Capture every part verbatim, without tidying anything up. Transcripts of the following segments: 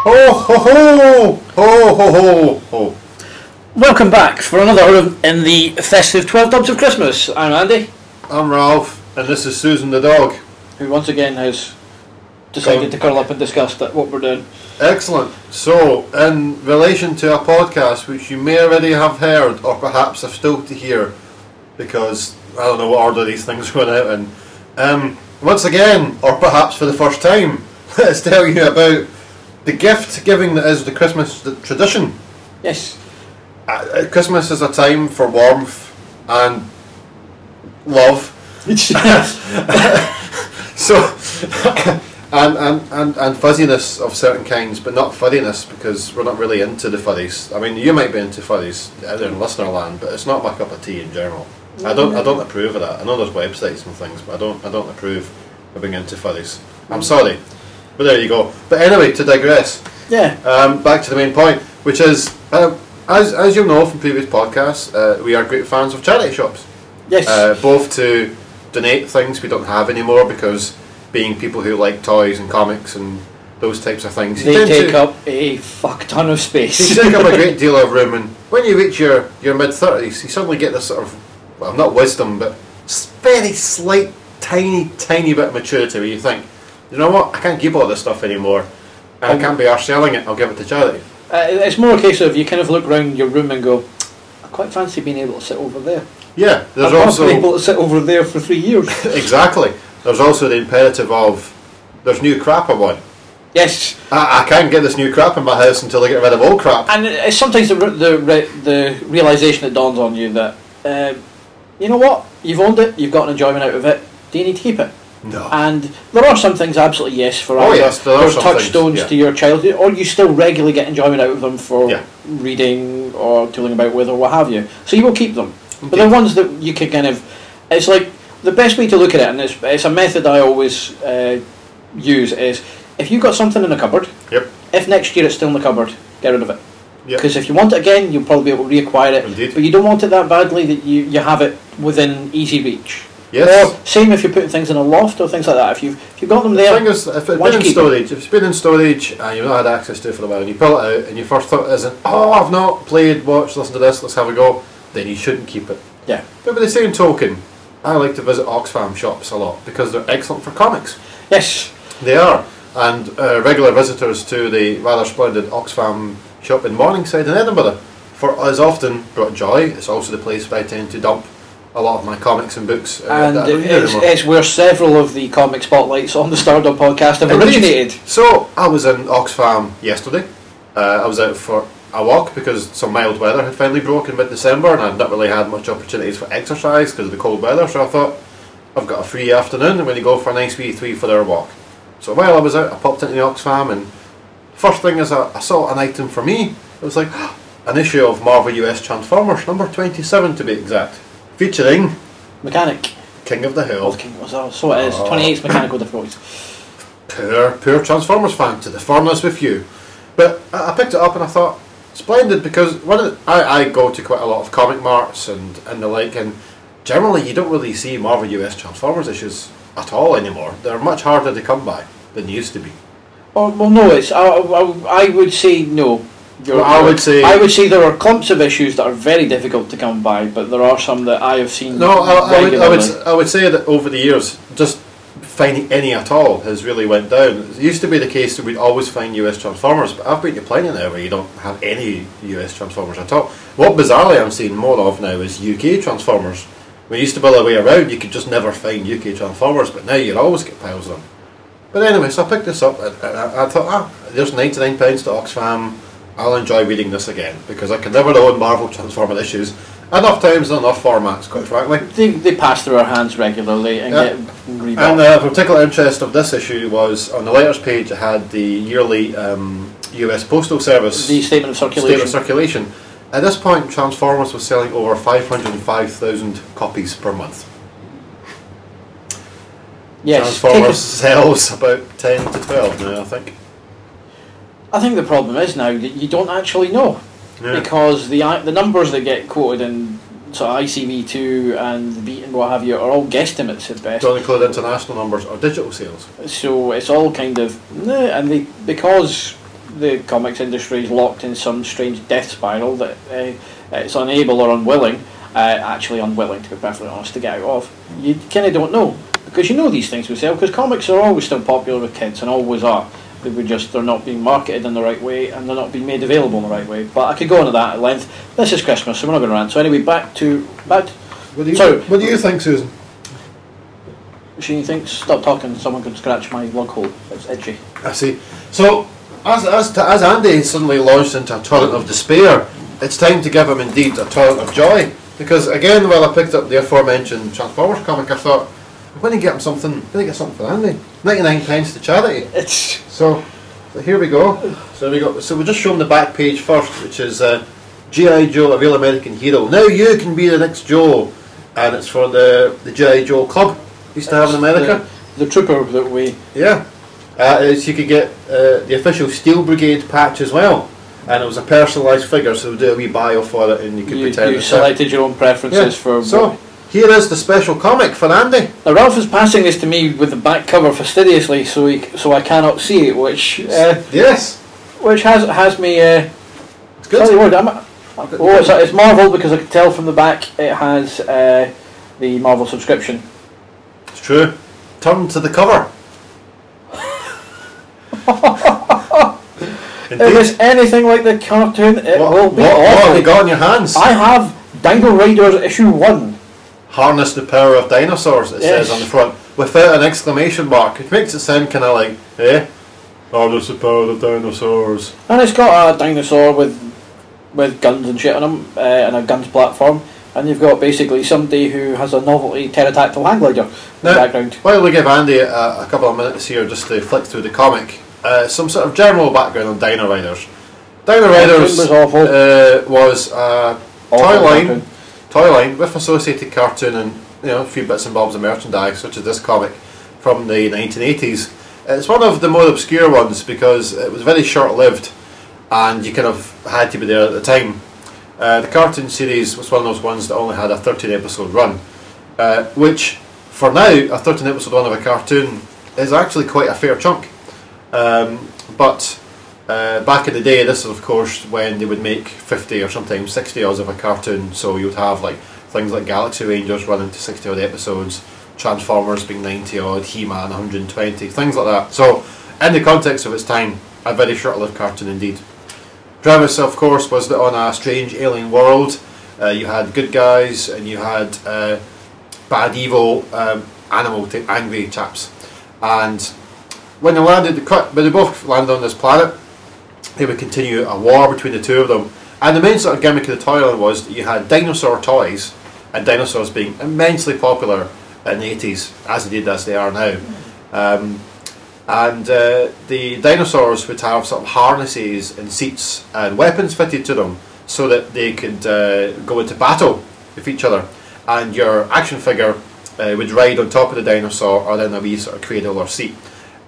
Ho ho ho! Ho ho ho ho! Welcome back for another in the festive twelve Dubs of Christmas. I'm Andy. I'm Ralph, and this is Susan the dog. Who once again has decided Come. to curl up and discuss that what we're doing. Excellent. So, in relation to a podcast which you may already have heard, or perhaps have still to hear, because I don't know what order these things are going out in, um, once again, or perhaps for the first time, let's tell you about the gift giving that is the Christmas tradition. Yes. Uh, Christmas is a time for warmth and love. so, and, and, and, and fuzziness of certain kinds, but not furriness, because we're not really into the furries. I mean, you might be into furries out there in listener land, but it's not my cup of tea in general. I don't I don't approve of that. I know there's websites and things, but I don't I don't approve of being into furries. I'm sorry, but there you go. But anyway, to digress, Yeah. um, back to the main point, which is, uh, as as you'll know from previous podcasts, uh, we are great fans of charity shops. Yes. Uh, both to donate things we don't have anymore, because being people who like toys and comics and those types of things, you they tend take to, up a fuck ton of space. you take up a great deal of room, and when you reach your, your mid thirties, you suddenly get this sort of, well, not wisdom, but s- very slight, tiny, tiny bit of maturity where you think, you know what, I can't keep all this stuff anymore, and I can't be arse selling it, I'll give it to charity. Uh, it's more a case of you kind of look around your room and go, I quite fancy being able to sit over there. Yeah, there's I've not also... been able to sit over there for three years. Exactly. There's also the imperative of, there's new crap I want. Yes. I, I can't get this new crap in my house until I get rid of old crap. And it's sometimes the the re- the realisation that dawns on you that, uh, you know what, you've owned it, you've got an enjoyment out of it, do you need to keep it? No. And there are some things absolutely yes for Oh either yes, there are there's some touchstones things, yeah. to your child, or you still regularly get enjoyment out of them for Yeah. reading or tooling about with or what have you. So you will keep them. But Indeed. the ones that you can kind of, it's like the best way to look at it, and it's, it's a method I always uh, use, is if you've got something in the cupboard, Yep. if next year it's still in the cupboard, get rid of it. Yep. Because if you want it again, you'll probably be able to reacquire it. Indeed. But you don't want it that badly that you, you have it within easy reach. Yes. Or same if you're putting things in a loft or things like that. If you've if you've got them there, The thing is, if it's why been do in you keep it? storage, if it's been in storage and you've not had access to it for a while, and you pull it out and your first thought isn't, oh, I've not played, watched, listened to this, let's have a go, then you shouldn't keep it. yeah. But by the same token, I like to visit Oxfam shops a lot because they're excellent for comics. Yes. They are. And uh, regular visitors to the rather splendid Oxfam shop in Morningside in Edinburgh for as often brought joy. It's also the place where I tend to dump a lot of my comics and books. Uh, And that I don't read it's, anymore. it's where several of the comic spotlights on the Stardom podcast have Indeed. originated. So I was in Oxfam yesterday. Uh, I was out for a walk because some mild weather had finally broken mid-December, and I'd not really had much opportunities for exercise because of the cold weather. So I thought, I've got a free afternoon, I'm going to go for a nice wee three for hour walk. So while I was out, I popped into the Oxfam, and first thing is I, I saw an item for me. It was like an issue of Marvel U S Transformers, number twenty-seven to be exact, featuring Mechanic. King of the Hill. Old King was all, so it is. Oh. twenty-eight's mechanical difficulties. Poor, poor Transformers fan, to the furnace with you. But I, I picked it up and I thought, splendid, because one of the, I, I go to quite a lot of comic marts and, and the like, and generally you don't really see Marvel U S Transformers issues at all anymore. They're much harder to come by than they used to be. Oh, well, no, it's. I, I, I would say no. You're, Well, I you're- would say- I would say there are clumps of issues that are very difficult to come by, but there are some that I have seen. No, I, I, would, I, regularly. would, I would say that over the years, just finding any at all has really went down. It used to be the case that we'd always find U S Transformers, but I've been to plenty now where you don't have any U S Transformers at all. What bizarrely I'm seeing more of now is U K Transformers. When you used to build a way around, you could just never find U K Transformers, but now you'll always get piles of them. But anyway, so I picked this up and, and I, I thought, ah, there's ninety-nine pounds to Oxfam. I'll enjoy reading this again because I can never own Marvel Transformer issues enough times in enough formats, quite frankly. They, they pass through our hands regularly and Yeah. get rebought. And uh, of particular interest of this issue was on the letters page. It had the yearly um, U S Postal Service the statement of circulation. State of circulation. At this point, Transformers was selling over five hundred five thousand copies per month. yes. Transformers take sells about ten to twelve now, I think. a- I think the problem is now that you don't actually know. Yeah. Because the the numbers that get quoted in so I C V two and the Beat and what have you are all guesstimates at best. Don't include international numbers or digital sales. So it's all kind of, nah, and they, because the comics industry is locked in some strange death spiral that uh, it's unable or unwilling, uh, actually unwilling to be perfectly honest, to get out of. You kind of don't know, because you know these things will sell, because comics are always still popular with kids and always are. They were just, they're not being marketed in the right way and they're not being made available in the right way. But I could go into that at length. This is Christmas, so we're not going to rant. So anyway, back to back. What do you, Sorry. what do you think, Susan? She thinks, stop talking, someone could scratch my lug hole. It's itchy. I see. So, as as as Andy suddenly launched into a torrent of despair, it's time to give him indeed a torrent of joy. Because again, while I picked up the aforementioned Transformers comic, I thought, I'm going to get him something. I'm going to get something for Andy. ninety-nine pence to charity. It's so, so here we go. So we got. So we'll just show him the back page first, which is uh, G I Joe, a real American hero. Now you can be the next Joe, and it's for the the G I Joe club we used to have in America. The, the trooper that we. Yeah. Uh, is you could get uh, the official Steel Brigade patch as well, and it was a personalised figure, so we'll do a wee bio for it, and you could You, pretend. you it's selected your own preferences yeah. for. So what. here is the special comic for Andy. Now Ralph is passing this to me with the back cover fastidiously, so he, so I cannot see it, which uh, Yes. which has has me. Uh, It's good. Slightly worried. I'm, oh, it's, it's Marvel, because I can tell from the back it has uh, the Marvel subscription. It's true. Turn to the cover. If it's anything like the cartoon, it What, will be what, what awful. have you got in your hands? I have Dino Riders issue one. Harness the power of dinosaurs, it Yes. says on the front, without an exclamation mark, which makes it sound kind of like, eh? Harness the power of dinosaurs. And it's got a dinosaur with with guns and shit on him, uh, and a guns platform. And you've got basically somebody who has a novelty pterodactyl hang glider in the Now, background. while we give Andy a, a couple of minutes here just to flick through the comic, uh, some sort of general background on Dino Riders. Dino Riders was awful. uh, was a Awful toy line, cartoon. toy line with associated cartoon and you know a few bits and bobs of merchandise, such as this comic from the nineteen eighties. It's one of the more obscure ones because it was very short-lived, and you kind of had to be there at the time. Uh, the cartoon series was one of those ones that only had a thirteen episode run, uh, which for now a thirteen episode run of a cartoon is actually quite a fair chunk. Um, but uh, back in the day, this is of course when they would make fifty or sometimes sixty odds of a cartoon, so you would have like things like Galaxy Rangers running to sixty odd episodes, Transformers being ninety odd, He-Man one hundred twenty, things like that. So in the context of its time, a very short-lived cartoon indeed. Premise, of course, was that on a strange alien world, uh, you had good guys and you had uh, bad, evil, um, animal, type, angry chaps. And when they landed, when they both landed on this planet, they would continue a war between the two of them. And the main sort of gimmick of the toy line was that you had dinosaur toys, and dinosaurs being immensely popular in the eighties, as they did as they are now. Um, and uh, the dinosaurs would have sort of harnesses and seats and weapons fitted to them so that they could uh, go into battle with each other, and your action figure uh, would ride on top of the dinosaur or in a wee sort of cradle or seat,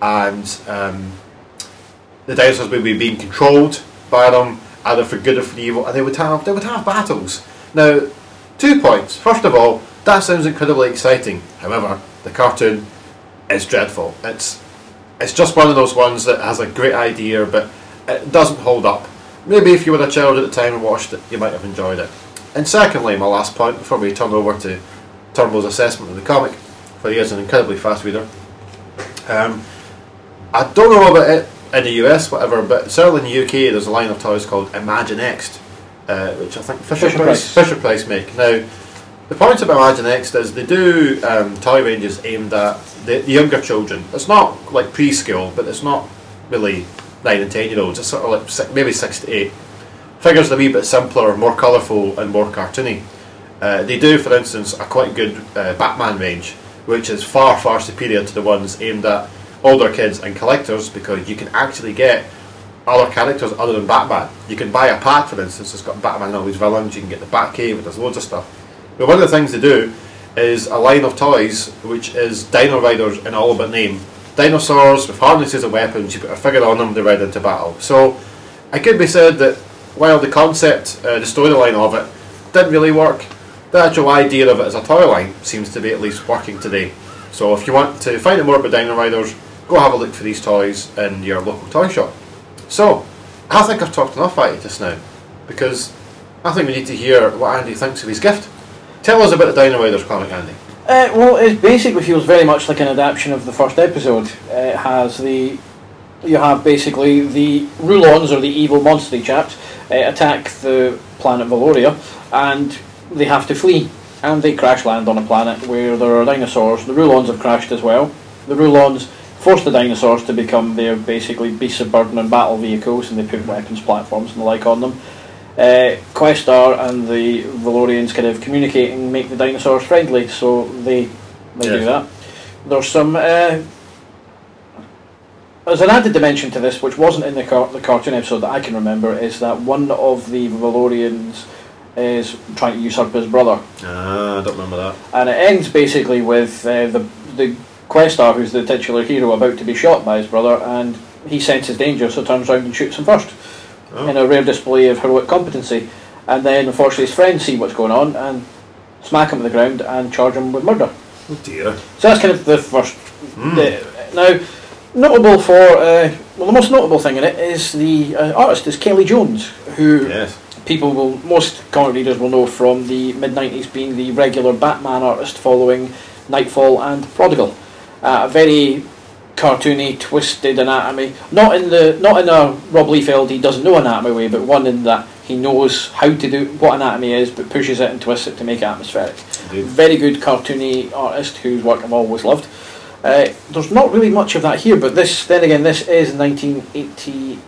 and um, the dinosaurs would be being controlled by them either for good or for evil, and they would have they would have battles. Now, two points. First of all, that sounds incredibly exciting. However, the cartoon is dreadful. It's It's just one of those ones that has a great idea, but it doesn't hold up. Maybe if you were a child at the time and watched it, you might have enjoyed it. And secondly, my last point, before we turn over to Turnbull's assessment of the comic, for he is an incredibly fast reader. Um, I don't know about it in the U S, whatever, but certainly in the U K there's a line of toys called Imaginext, uh, which I think Fisher, Fisher Price, Price. Fisher Price make. Now, the point about Imaginext is they do um, toy ranges aimed at the, the younger children. It's not like preschool, but it's not really nine and ten year olds. It's sort of like six, maybe six to eight. Figures are a wee bit simpler, more colourful, and more cartoony. Uh, they do, for instance, a quite good uh, Batman range, which is far, far superior to the ones aimed at older kids and collectors, because you can actually get other characters other than Batman. You can buy a pack, for instance, it's got Batman and all his villains. You can get the Batcave, there's loads of stuff. But one of the things they do is a line of toys which is Dino Riders in all but name. Dinosaurs with harnesses and weapons, you put a figure on them, they ride into battle. So it could be said that while the concept, uh, the storyline of it didn't really work, the actual idea of it as a toy line seems to be at least working today. So if you want to find out more about Dino Riders, go have a look for these toys in your local toy shop. So, I think I've talked enough about it just now, because I think we need to hear what Andy thinks of his gift. Tell us about the Dino Riders comic, Andy. Uh, well, it basically feels very much like an adaptation of the first episode. Uh, it has the... You have basically the Rulons, or the evil monstery chaps, uh, attack the planet Valoria, and they have to flee. And they crash land on a planet where there are dinosaurs. The Rulons have crashed as well. The Rulons force the dinosaurs to become their basically beasts of burden and battle vehicles, and they put weapons, platforms and the like on them. Uh, Questar and the Valorians kind of communicate and make the dinosaurs friendly, so they, they yes. do that. There's some... Uh, There's an added dimension to this, which wasn't in the car the cartoon episode that I can remember, is that one of the Valorians is trying to usurp his brother. Ah, I don't remember that. And it ends basically with uh, the the Questar, who's the titular hero, about to be shot by his brother, and he senses danger, so turns around and shoots him first, oh. in a rare display of heroic competency. And then, unfortunately, his friends see what's going on and smack him to the ground and charge him with murder. Oh dear. So that's kind of the first... Mm. The, now... Notable for, uh, well, the most notable thing in it is the uh, artist is Kelly Jones, who yes. people will, most comic readers will know from the mid nineties being the regular Batman artist following Nightfall and Prodigal. Uh, a very cartoony, twisted anatomy, not in the not in a Rob Liefeld he doesn't know anatomy way, but one in that he knows how to do what anatomy is, but pushes it and twists it to make it atmospheric. Indeed. Very good cartoony artist whose work I've always loved. Uh, there's not really much of that here, but this, then again, this is nineteen eighty-eight.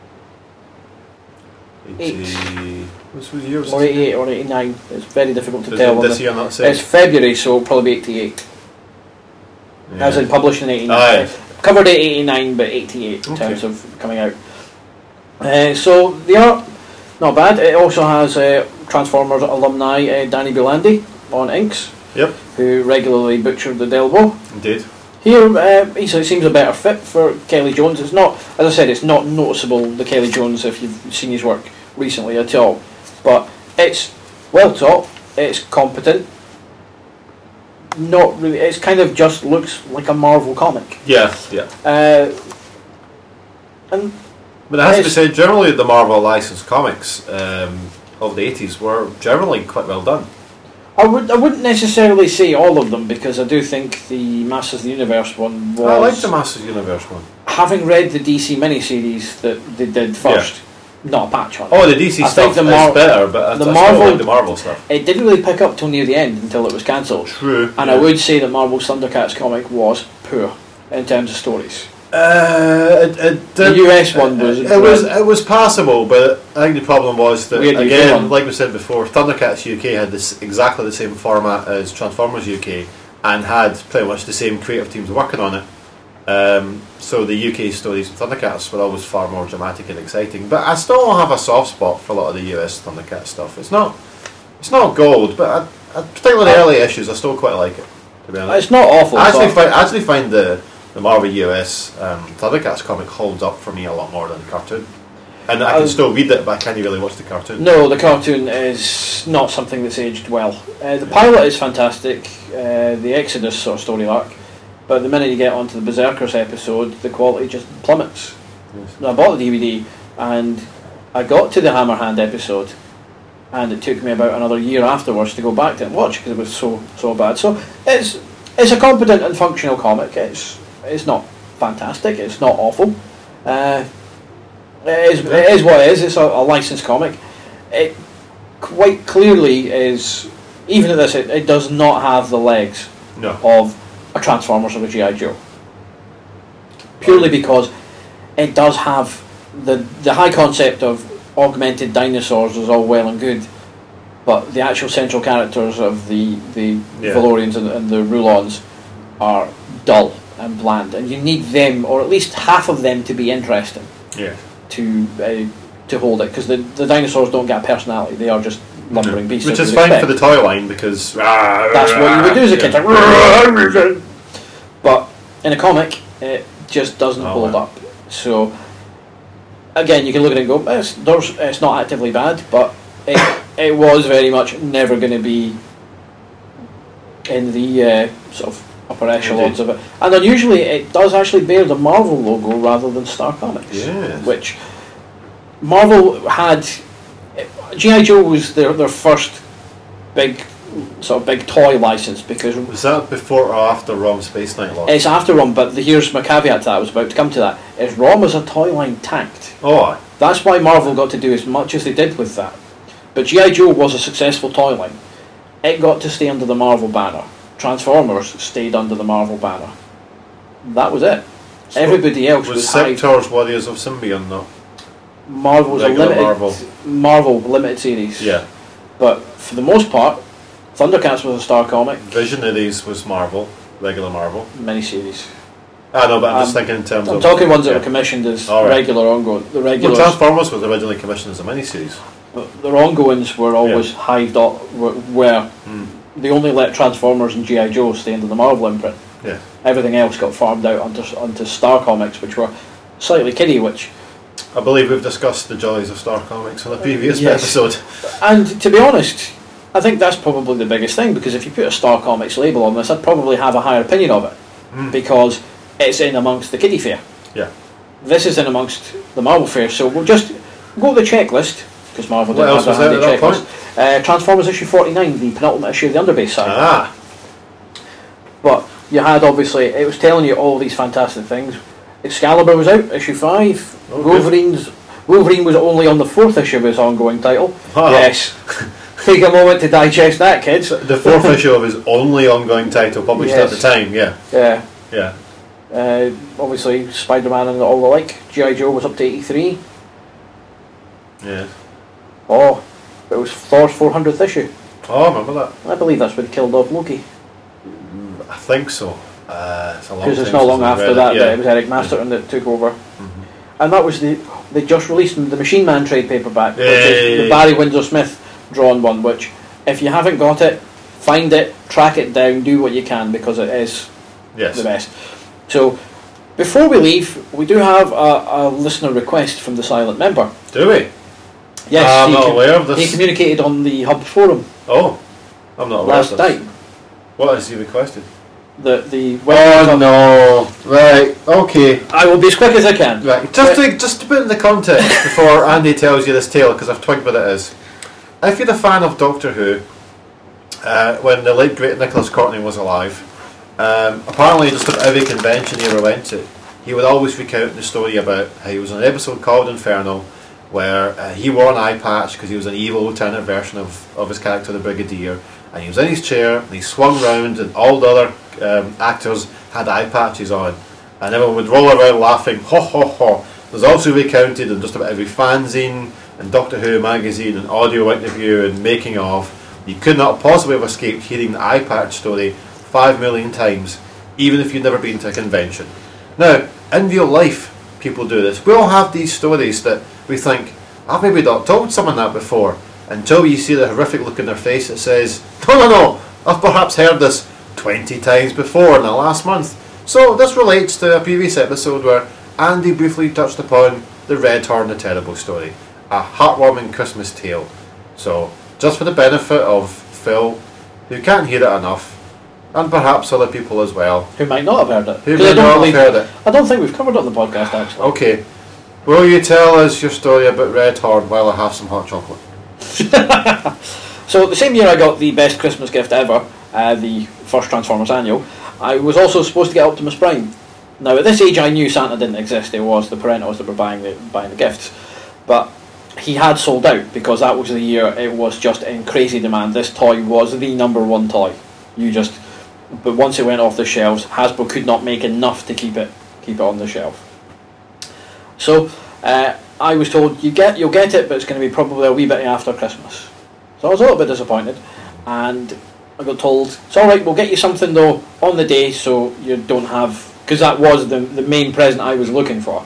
eighty What's the year? Or eighty-eight or eighty-nine. It's very difficult to Is tell. it this year, not It's February, so probably eighty-eight. Yeah. As in published in eighty-nine. Aye. Uh, covered at eighty-nine, but eighty-eight in Okay. terms of coming out. Uh, so the art, not bad. It also has uh, Transformers alumni uh, Danny Bulandi on inks, Yep. who regularly butchered the Delbo. Indeed. Here, uh, he seems a better fit for Kelly Jones. It's not, as I said, it's not noticeable, the Kelly Jones, if you've seen his work recently at all. But it's well taught, it's competent. Not really, it's kind of just looks like a Marvel comic. Yeah, yeah. Uh, and But it has to be said, generally the Marvel licensed comics um, of the eighties were generally quite well done. I would I wouldn't necessarily say all of them, because I do think the Masters of the Universe one was... I liked the Masters Universe one. Having read the D C miniseries that they did first, yeah. not a patch on it. Oh, the D C I stuff think the is Mar- better, but I, the I Marvel, still like the Marvel stuff. It didn't really pick up till near the end until it was cancelled. True. And yeah. I would say that Marvel's Thundercats comic was poor in terms of stories. Uh, it, it The did, U S one was... It, it was it was passable, but I think the problem was that, Weird again, U K like we said before, Thundercats U K had this exactly the same format as Transformers U K, and had pretty much the same creative teams working on it. Um, so the U K stories of Thundercats were always far more dramatic and exciting. But I still have a soft spot for a lot of the U S Thundercats stuff. It's not it's not gold, but I, I, particularly the early issues, I still quite like it. To be honest, It's not awful. I actually but find I actually find the the Marvel U S um, Thundercats comic holds up for me a lot more than the cartoon. And I can Um, still read it, but I can't really watch the cartoon. No, the cartoon is not something that's aged well. Uh, the pilot is fantastic, uh, the Exodus sort of story arc, but the minute you get onto the Berserkers episode, the quality just plummets. Yes. I bought the D V D, and I got to the Hammerhand episode, and it took me about another year afterwards to go back to it and watch, because it was so so bad. So it's it's a competent and functional comic. It's it's not fantastic. It's not awful. Uh, it is it is what it is. It's a, a licensed comic. It quite clearly is. Even at this, it, it does not have the legs No. of a Transformers or a G I Joe. Purely because it does have the the high concept of augmented dinosaurs is all well and good, but the actual central characters of the the Yeah. Valorians and, and the Rulons are dull and bland, and you need them, or at least half of them, to be interesting Yeah. to uh, to hold it, because the, the dinosaurs don't get a personality. They are just lumbering beasts. Which as is you'd fine expect. for the toy line, because That's what you would do as a kid. Yeah. Like, but in a comic, it just doesn't Oh, hold wow. up. So again, you can look at it and go, it's, there's, it's not actively bad, but it, it was very much never going to be in the uh, sort of upper echelons Indeed. of it. And unusually, it does actually bear the Marvel logo rather than Star Comics, Yes. which Marvel had G I Joe was their their first big sort of big toy license, because Was that before or after Rom Space Knight launched? it's after Rom. But the, here's my caveat to that. I was about to come to that. Is Rom as a toy line tanked? Oh, aye. That's why Marvel got to do as much as they did with that. But G I Joe was a successful toy line. It got to stay under the Marvel banner. Transformers stayed under the Marvel banner. That was it. So Everybody else was was high. Sector's Warriors of Symbion, not? Marvel was a Regular limited Marvel. Marvel limited series. Yeah. But for the most part, Thundercats was a Star Comic Visionaries was Marvel, regular Marvel. miniseries. I know, but I'm just Um, thinking in terms I'm of... talking ones that yeah. were commissioned as All right. regular ongoing. The Well, regulars, Transformers was originally commissioned as a miniseries. but their ongoings were always hived up. Were, were Mm. they only let Transformers and G I Joe stay under the Marvel imprint. Yeah. Everything else got farmed out onto onto Star Comics, which were slightly kiddie. Which, I believe we've discussed the joys of Star Comics in a previous Yes. episode. and to be honest, I think that's probably the biggest thing, because if you put a Star Comics label on this, I'd probably have a higher opinion of it, Mm. because it's in amongst the kiddie fair. Yeah. This is in amongst the Marvel fair, so we'll just go to the checklist, because Marvel What didn't else have was a there handy at that checklist. Uh, Transformers issue forty-nine, the penultimate issue of the Underbase saga. Ah. But you had, obviously, it was telling you all these fantastic things. Excalibur was out, issue five. Oh, good. Wolverine's Wolverine was only on the fourth issue of his ongoing title. Ah. Yes. Take a moment to digest that, kids. The fourth issue of his only ongoing title, published Yes. at the time, yeah. Yeah. Yeah. Uh, obviously, Spider-Man and all the like. G I Joe was up to eighty-three. Yeah. Oh, it was Thor's four hundredth issue. Oh, I remember that. I believe that's when he killed off Loki. I think so. Uh, it's a long Because it's time not since long I after read that it. that Yeah. it was Eric Masterton that took over. Mhm. And that was the they just released the Machine Man trade paperback, which is the Yay. Barry Windsor Smith drawn one. Which, if you haven't got it, find it, track it down, do what you can, because it is Yes. the best. So, before we leave, we do have a, a listener request from the silent member. Do we? Yes, I'm he, not com- aware of this. he communicated on the Hub forum Oh, I'm not aware last of this. time What has he requested? that the Oh no! Right. Okay. I will be as quick as I can. Right. Just to just to put in the context before Andy tells you this tale, because I've twigged what it is. If you're a fan of Doctor Who, uh, when the late great Nicholas Courtney was alive, um, apparently just about every convention he ever went to, he would always recount the story about how he was on an episode called Inferno, where uh, he wore an eye patch because he was an evil alternate version of, of his character, the Brigadier, and he was in his chair and he swung round and all the other um, actors had eye patches on, and everyone would roll around laughing, ho ho ho. There's also recounted in just about every fanzine and Doctor Who magazine and audio interview and making of. You could not possibly have escaped hearing the eye patch story five million times, even if you'd never been to a convention. Now, in real life, people do this. We all have these stories that we think, I've maybe not told someone that before, until you see the horrific look in their face that says, no, no, no, I've perhaps heard this twenty times before in the last month. So this relates to a previous episode where Andy briefly touched upon the Red Horn the Terrible story, a heartwarming Christmas tale. So, just for the benefit of Phil, who can't hear it enough, and perhaps other people as well, Who might not have heard it? who 'Cause may I don't not have believe- heard it. I don't think we've covered it on the podcast actually. Okay, will you tell us your story about Red Horn while I have some hot chocolate? So the same year I got the best Christmas gift ever, uh, the first Transformers annual, I was also supposed to get Optimus Prime. Now at this age I knew Santa didn't exist, it was the parentals that were buying the, buying the gifts. But he had sold out because that was the year it was just in crazy demand. This toy was the number one toy. You just, but once it went off the shelves, Hasbro could not make enough to keep it keep it on the shelf. So uh, I was told you get you'll get it, but it's going to be probably a wee bit after Christmas. So I was a little bit disappointed, and I got told it's all right. We'll get you something though on the day, so you don't have, because that was the the main present I was looking for.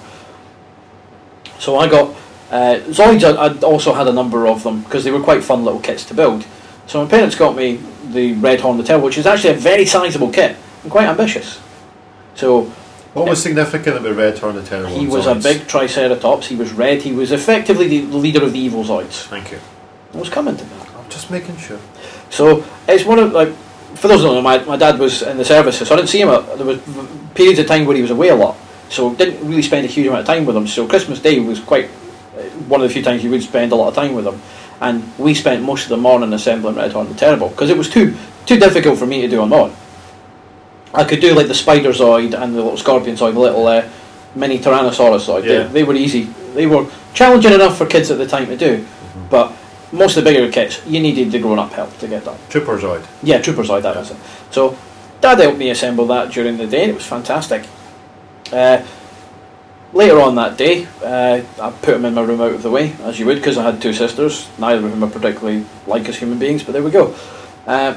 So I got uh, Zoids. I I'd also had a number of them because they were quite fun little kits to build. So my parents got me the Red Horn the Terrible, which is actually a very sizable kit and quite ambitious. So What was significant about Red Horn the Terrible? he and was a Zoids? big Triceratops. He was red. He was effectively the leader of the evil Zoids. Thank you. I was coming to that. I'm just making sure. So it's one of, like, for those who don't know, my, my dad was in the services, so I didn't see him. A, there was periods of time where he was away a lot, so didn't really spend a huge amount of time with him. So Christmas Day was quite one of the few times you would spend a lot of time with them. And we spent most of the morning assembling Redhorn and Terrible because it was too too difficult for me to do on my own. I could do like the Spider Zoid and the little Scorpion Zoid, the little uh, mini Tyrannosaurus Zoid. Yeah. They, they were easy. They were challenging enough for kids at the time to do, mm-hmm. but most of the bigger kits you needed the grown-up help to get done. Trooper Zoid. Yeah, Trooper Zoid, that was it. So Dad helped me assemble that during the day and it was fantastic. Uh, later on that day, uh, I put them in my room out of the way, as you would, because I had two sisters, neither of whom are particularly like as human beings, but there we go. Uh,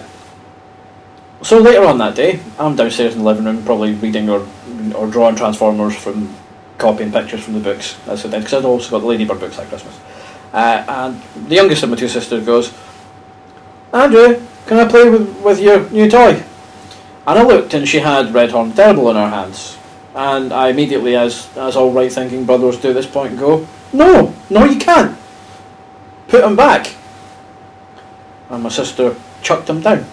so later on that day, I'm downstairs in the living room, probably reading or or drawing Transformers from copying pictures from the books, as I did, because I'd also got the Ladybird books at Christmas. Uh, and the youngest of my two sisters goes, Andrew, can I play with, with your new toy? And I looked and she had Redhorn Terrible in her hands. And I immediately, as as all right thinking brothers do at this point, go, no, no you can't. Put him back. And my sister chucked him down.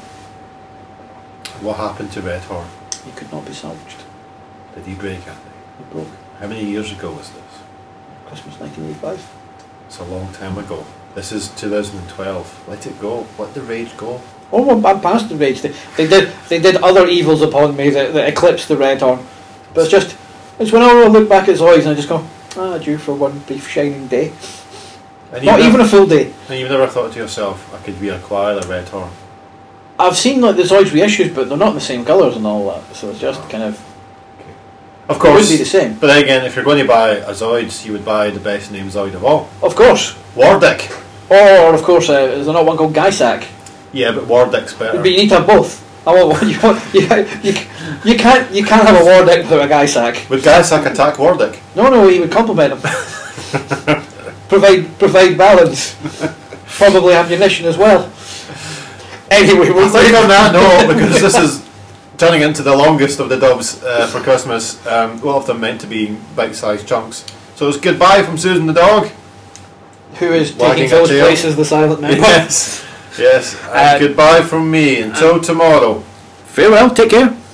What happened to Redhorn? He could not be salvaged. Did he break, Andy? He broke. How many years ago was this? Christmas nineteen eighty-five. It's a long time ago. This is two thousand twelve. Let it go. Let the rage go. Oh, well, I'm past the rage. They, they did they did other evils upon me that, that eclipsed the Redhorn. But it's just, it's whenever I look back at Zoids and I just go, ah, due for one brief shining day. And Not even never, a full day. And you've never thought to yourself, I could reacquire the Redhorn? I've seen like the Zoids reissues, but they're not in the same colours and all that. So it's just kind of. Of course. It would be the same. But then again, if you're going to buy a Zoids, you would buy the best named Zoid of all. Of course. Wardick. Or, of course, uh, is there not one called Gysack? Yeah, but Wardick's better. But you need to have both. I want, you, want, you, you, you can't you can't have a Wardick without a Gysack. Would Gysack attack Wardick? No, no, he would complement him. provide provide balance. Probably ammunition as well. Anyway, we'll I think on that note, because this is turning into the longest of the dubs uh, for Christmas, um, all of them meant to be bite-sized chunks. So it's goodbye from Susan the dog. Who is Wagging taking Phil's a tail. place as the silent member. Yes, yes. And Uh, goodbye from me until tomorrow. Farewell, take care.